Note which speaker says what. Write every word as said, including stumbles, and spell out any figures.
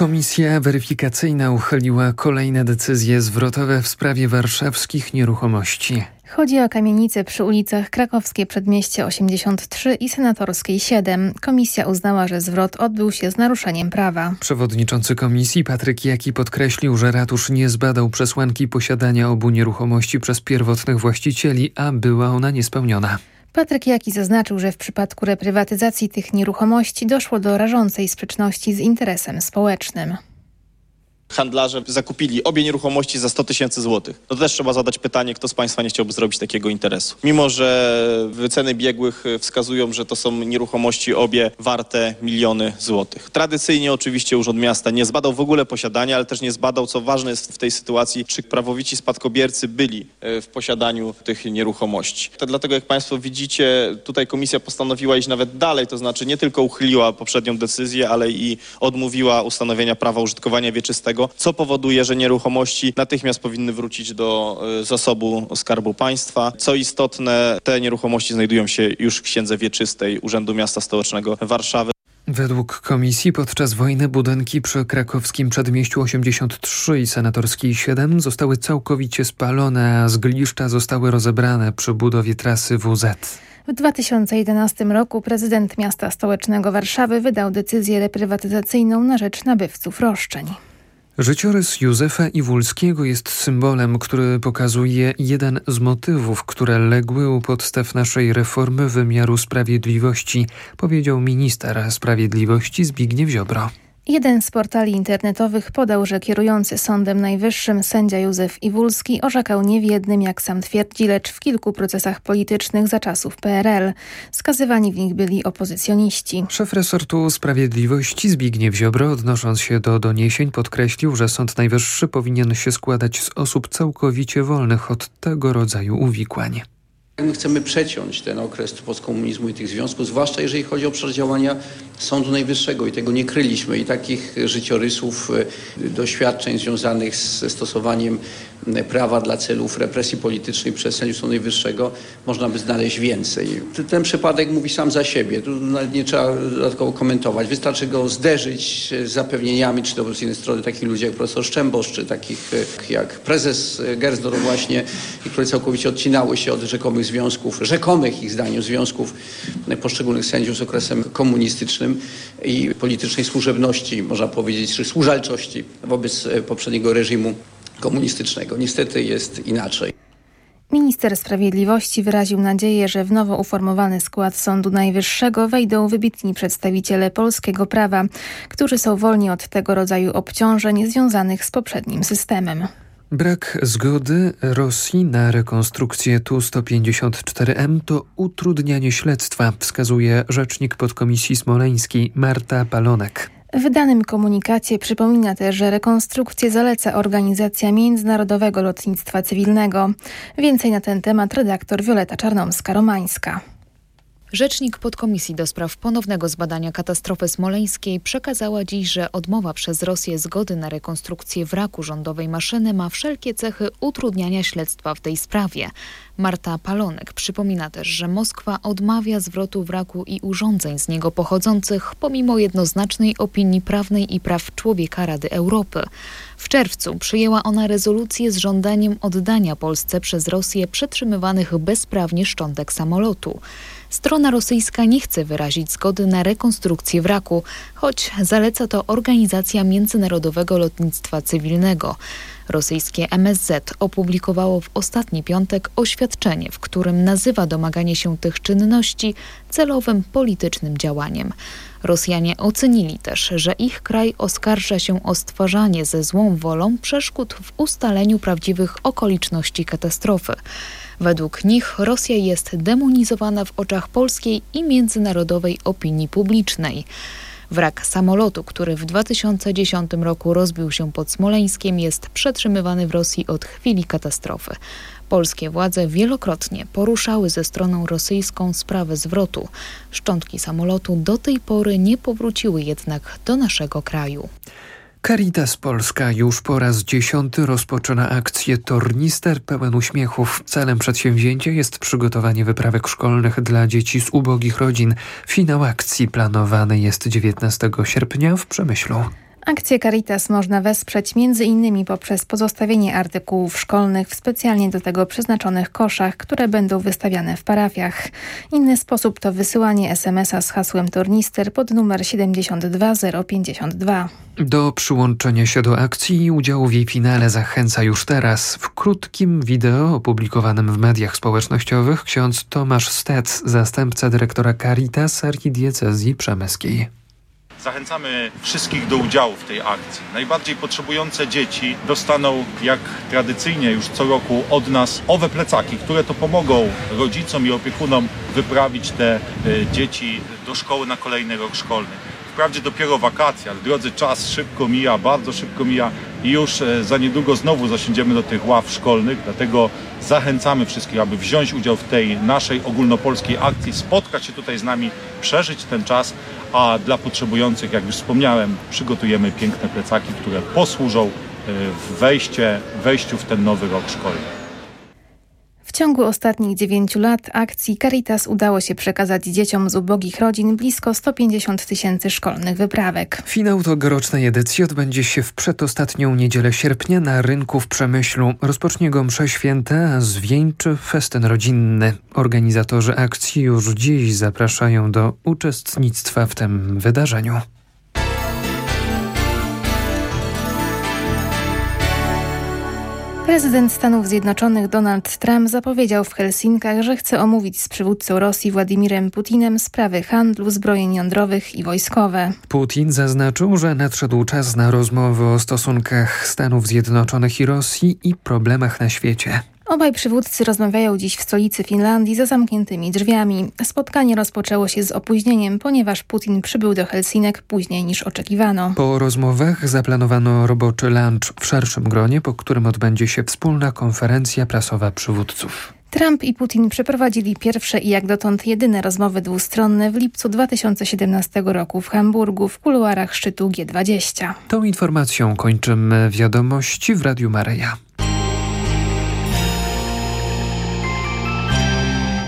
Speaker 1: Komisja weryfikacyjna uchyliła kolejne decyzje zwrotowe w sprawie warszawskich nieruchomości.
Speaker 2: Chodzi o kamienice przy ulicach Krakowskie Przedmieście osiemdziesiąt trzy i Senatorskiej siedem. Komisja uznała, że zwrot odbył się z naruszeniem prawa.
Speaker 1: Przewodniczący komisji Patryk Jaki podkreślił, że ratusz nie zbadał przesłanki posiadania obu nieruchomości przez pierwotnych właścicieli, a była ona niespełniona.
Speaker 2: Patryk Jaki zaznaczył, że w przypadku reprywatyzacji tych nieruchomości doszło do rażącej sprzeczności z interesem społecznym.
Speaker 3: Handlarze zakupili obie nieruchomości za sto tysięcy złotych. No to też trzeba zadać pytanie, kto z Państwa nie chciałby zrobić takiego interesu. Mimo że wyceny biegłych wskazują, że to są nieruchomości obie warte miliony złotych. Tradycyjnie oczywiście Urząd Miasta nie zbadał w ogóle posiadania, ale też nie zbadał, co ważne jest w tej sytuacji, czy prawowici spadkobiercy byli w posiadaniu tych nieruchomości. To dlatego, jak Państwo widzicie, tutaj komisja postanowiła iść nawet dalej, to znaczy nie tylko uchyliła poprzednią decyzję, ale i odmówiła ustanowienia prawa użytkowania wieczystego, co powoduje, że nieruchomości natychmiast powinny wrócić do zasobu Skarbu Państwa. Co istotne, te nieruchomości znajdują się już w księdze wieczystej Urzędu Miasta Stołecznego Warszawy.
Speaker 1: Według komisji podczas wojny budynki przy Krakowskim Przedmieściu osiemdziesiąt trzy i Senatorskiej siedem zostały całkowicie spalone, a zgliszcza zostały rozebrane przy budowie trasy W Z.
Speaker 2: W dwa tysiące jedenastym roku prezydent Miasta Stołecznego Warszawy wydał decyzję reprywatyzacyjną na rzecz nabywców roszczeń.
Speaker 1: Życiorys Józefa Iwulskiego jest symbolem, który pokazuje jeden z motywów, które legły u podstaw naszej reformy wymiaru sprawiedliwości, powiedział minister sprawiedliwości Zbigniew Ziobro.
Speaker 2: Jeden z portali internetowych podał, że kierujący Sądem Najwyższym sędzia Józef Iwulski orzekał nie w jednym, jak sam twierdzi, lecz w kilku procesach politycznych za czasów P R L. Skazywani w nich byli opozycjoniści.
Speaker 1: Szef resortu sprawiedliwości Zbigniew Ziobro, odnosząc się do doniesień, podkreślił, że Sąd Najwyższy powinien się składać z osób całkowicie wolnych od tego rodzaju uwikłań.
Speaker 4: My chcemy przeciąć ten okres postkomunizmu i tych związków, zwłaszcza jeżeli chodzi o obszar działania Sądu Najwyższego i tego nie kryliśmy. I takich życiorysów, doświadczeń związanych ze stosowaniem prawa dla celów represji politycznej przez sędziów Sądu Najwyższego można by znaleźć więcej. Ten przypadek mówi sam za siebie, tu nawet nie trzeba dodatkowo komentować. Wystarczy go zderzyć z zapewnieniami, czy to z jednej strony takich ludzi jak profesor Szczębosz, czy takich jak prezes Gersdorf właśnie, które całkowicie odcinały się od rzekomych związków, rzekomych ich zdaniem związków poszczególnych sędziów z okresem komunistycznym i politycznej służebności, można powiedzieć, czy służalczości wobec poprzedniego reżimu komunistycznego. Niestety jest inaczej.
Speaker 2: Minister Sprawiedliwości wyraził nadzieję, że w nowo uformowany skład Sądu Najwyższego wejdą wybitni przedstawiciele polskiego prawa, którzy są wolni od tego rodzaju obciążeń związanych z poprzednim systemem.
Speaker 1: Brak zgody Rosji na rekonstrukcję Tu sto pięćdziesiąt cztery M to utrudnianie śledztwa, wskazuje rzecznik podkomisji smoleńskiej Marta Palonek.
Speaker 2: W wydanym komunikacie przypomina też, że rekonstrukcję zaleca Organizacja Międzynarodowego Lotnictwa Cywilnego. Więcej na ten temat redaktor Wioleta Czarnomska-Romańska.
Speaker 5: Rzecznik podkomisji do spraw ponownego zbadania katastrofy smoleńskiej przekazała dziś, że odmowa przez Rosję zgody na rekonstrukcję wraku rządowej maszyny ma wszelkie cechy utrudniania śledztwa w tej sprawie. Marta Palonek przypomina też, że Moskwa odmawia zwrotu wraku i urządzeń z niego pochodzących pomimo jednoznacznej opinii prawnej i praw człowieka Rady Europy. W czerwcu przyjęła ona rezolucję z żądaniem oddania Polsce przez Rosję przetrzymywanych bezprawnie szczątek samolotu. Strona rosyjska nie chce wyrazić zgody na rekonstrukcję wraku, choć zaleca to Organizacja Międzynarodowego Lotnictwa Cywilnego. Rosyjskie M S Z opublikowało w ostatni piątek oświadczenie, w którym nazywa domaganie się tych czynności celowym politycznym działaniem. Rosjanie ocenili też, że ich kraj oskarża się o stwarzanie ze złą wolą przeszkód w ustaleniu prawdziwych okoliczności katastrofy. Według nich Rosja jest demonizowana w oczach polskiej i międzynarodowej opinii publicznej. Wrak samolotu, który w dwa tysiące dziesiątym roku rozbił się pod Smoleńskiem, jest przetrzymywany w Rosji od chwili katastrofy. Polskie władze wielokrotnie poruszały ze stroną rosyjską sprawę zwrotu. Szczątki samolotu do tej pory nie powróciły jednak do naszego kraju.
Speaker 1: Caritas Polska już po raz dziesiąty rozpoczyna akcję Tornister pełen uśmiechów. Celem przedsięwzięcia jest przygotowanie wyprawek szkolnych dla dzieci z ubogich rodzin. Finał akcji planowany jest dziewiętnastego sierpnia w Przemyślu.
Speaker 2: Akcję Caritas można wesprzeć między innymi poprzez pozostawienie artykułów szkolnych w specjalnie do tego przeznaczonych koszach, które będą wystawiane w parafiach. Inny sposób to wysyłanie es em es a z hasłem tornister pod numer siedemdziesiąt dwa zero pięćdziesiąt dwa.
Speaker 1: Do przyłączenia się do akcji i udziału w jej finale zachęca już teraz. W krótkim wideo opublikowanym w mediach społecznościowych ksiądz Tomasz Stec, zastępca dyrektora Caritas archidiecezji przemyskiej.
Speaker 6: Zachęcamy wszystkich do udziału w tej akcji. Najbardziej potrzebujące dzieci dostaną, jak tradycyjnie już co roku od nas, owe plecaki, które to pomogą rodzicom i opiekunom wyprawić te dzieci do szkoły na kolejny rok szkolny. Wprawdzie dopiero wakacje, ale drodzy, czas szybko mija, bardzo szybko mija i już za niedługo znowu zasiądziemy do tych ław szkolnych, dlatego zachęcamy wszystkich, aby wziąć udział w tej naszej ogólnopolskiej akcji, spotkać się tutaj z nami, przeżyć ten czas, a dla potrzebujących, jak już wspomniałem, przygotujemy piękne plecaki, które posłużą w wejście, wejściu w ten nowy rok szkolny.
Speaker 2: W ciągu ostatnich dziewięciu lat akcji Caritas udało się przekazać dzieciom z ubogich rodzin blisko sto pięćdziesiąt tysięcy szkolnych wyprawek.
Speaker 1: Finał tegorocznej edycji odbędzie się w przedostatnią niedzielę sierpnia na rynku w Przemyślu. Rozpocznie go msza święta, a zwieńczy festyn rodzinny. Organizatorzy akcji już dziś zapraszają do uczestnictwa w tym wydarzeniu.
Speaker 2: Prezydent Stanów Zjednoczonych Donald Trump zapowiedział w Helsinkach, że chce omówić z przywódcą Rosji Władimirem Putinem sprawy handlu, zbrojeń jądrowych i wojskowe.
Speaker 1: Putin zaznaczył, że nadszedł czas na rozmowy o stosunkach Stanów Zjednoczonych i Rosji i problemach na świecie.
Speaker 2: Obaj przywódcy rozmawiają dziś w stolicy Finlandii za zamkniętymi drzwiami. Spotkanie rozpoczęło się z opóźnieniem, ponieważ Putin przybył do Helsinek później niż oczekiwano.
Speaker 1: Po rozmowach zaplanowano roboczy lunch w szerszym gronie, po którym odbędzie się wspólna konferencja prasowa przywódców.
Speaker 2: Trump i Putin przeprowadzili pierwsze i jak dotąd jedyne rozmowy dwustronne w lipcu dwa tysiące siedemnastego roku w Hamburgu w kuluarach szczytu G dwadzieścia.
Speaker 1: Tą informacją kończymy wiadomości w Radiu Maryja.